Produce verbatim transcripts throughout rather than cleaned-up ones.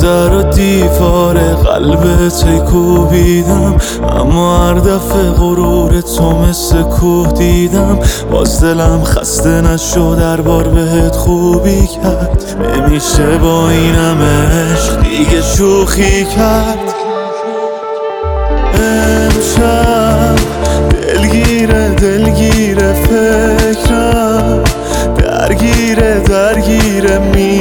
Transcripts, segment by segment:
در و دیوار قلبت کوبیدم، اما هر دفعه غرور تو مثل کوه دیدم. باز دلم خسته نشد هر بار بهت خوبی کرد، نمیشه با این همه عشق دیگه شوخی کرد. امشب دلگیره دلگیره فکرم، درگیره درگیره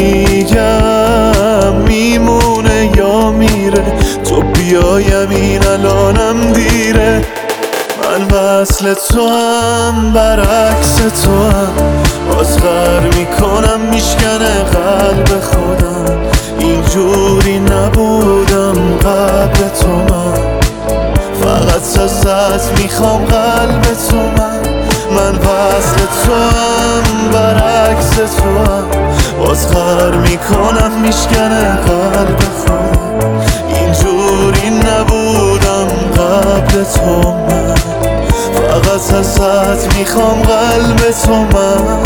میگم میمونه یا میره، تو بیایم این الانم دیره. من وصل تو هم برعکس تو هم، باز غر میکنم میشکنه قلب خودم. اینجوری نبودم قبل تو، من فقط ازت میخوام قلب تو. من من وصل تو هم برعکس تو هم، باز غر میکنم میشکنه قلب خودم. اینجوری نبودم قبل تو، من فقط ازت میخوام قلب تو. من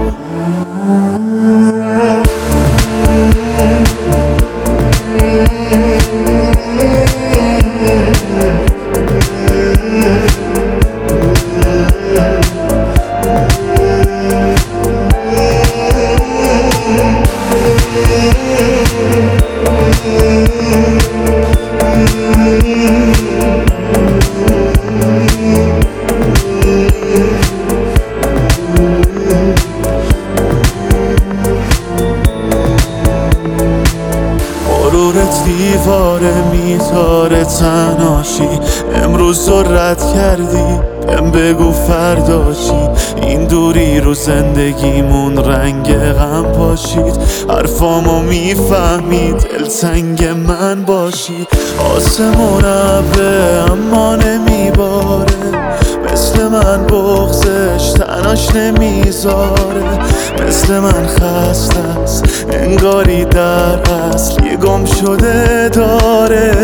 غرورت دیواره میتاره تنهاشی، امروز رو رد کردی بهم بگو فردا چی. این دوری رو زندگیمون رنگ غم پاشید، حرفامو میفهمی دلتنگ من باشی. آسمون ابره اما نمیباره، مثل من بغضش تناش نمیذاره. مثل من خسته است انگاری در اصل یه گم شده داره.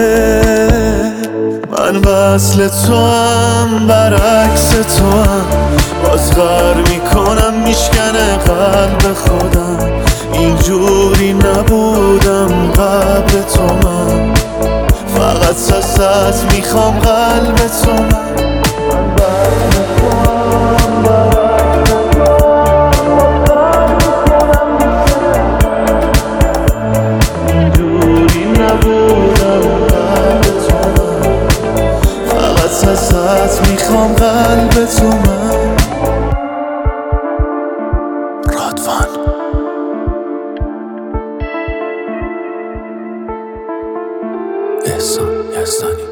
من وصل تو هم برعکس تو هم، باز غر میکنم میشکنه قلب خودم. اینجوری نبودم قبل تو، من فقط ازت میخوام قلب تو. من ازت میخوام قلب تو. من رادوان احسان یزدانی.